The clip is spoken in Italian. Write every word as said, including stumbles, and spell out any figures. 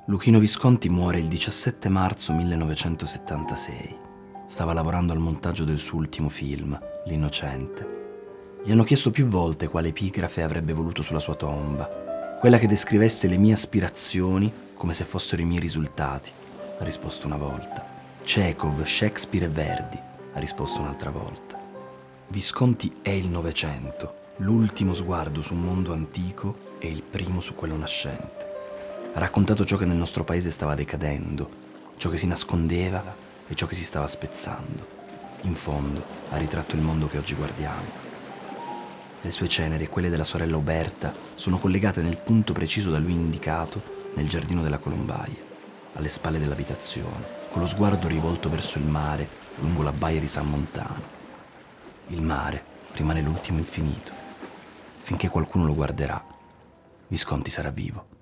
Luchino Visconti muore il diciassette marzo millenovecentosettantasei. Stava lavorando al montaggio del suo ultimo film, L'Innocente. Gli hanno chiesto più volte quale epigrafe avrebbe voluto sulla sua tomba, quella che descrivesse le mie aspirazioni come se fossero i miei risultati. Ha risposto una volta. Chekhov, Shakespeare e Verdi, ha risposto un'altra volta. Visconti è il Novecento, l'ultimo sguardo su un mondo antico e il primo su quello nascente. Ha raccontato ciò che nel nostro paese stava decadendo, ciò che si nascondeva e ciò che si stava spezzando. In fondo ha ritratto il mondo che oggi guardiamo. Le sue ceneri e quelle della sorella Uberta sono collegate nel punto preciso da lui indicato nel giardino della Colombaia, alle spalle dell'abitazione, con lo sguardo rivolto verso il mare lungo la baia di San Montano. Il mare rimane l'ultimo infinito. Finché qualcuno lo guarderà, Visconti sarà vivo.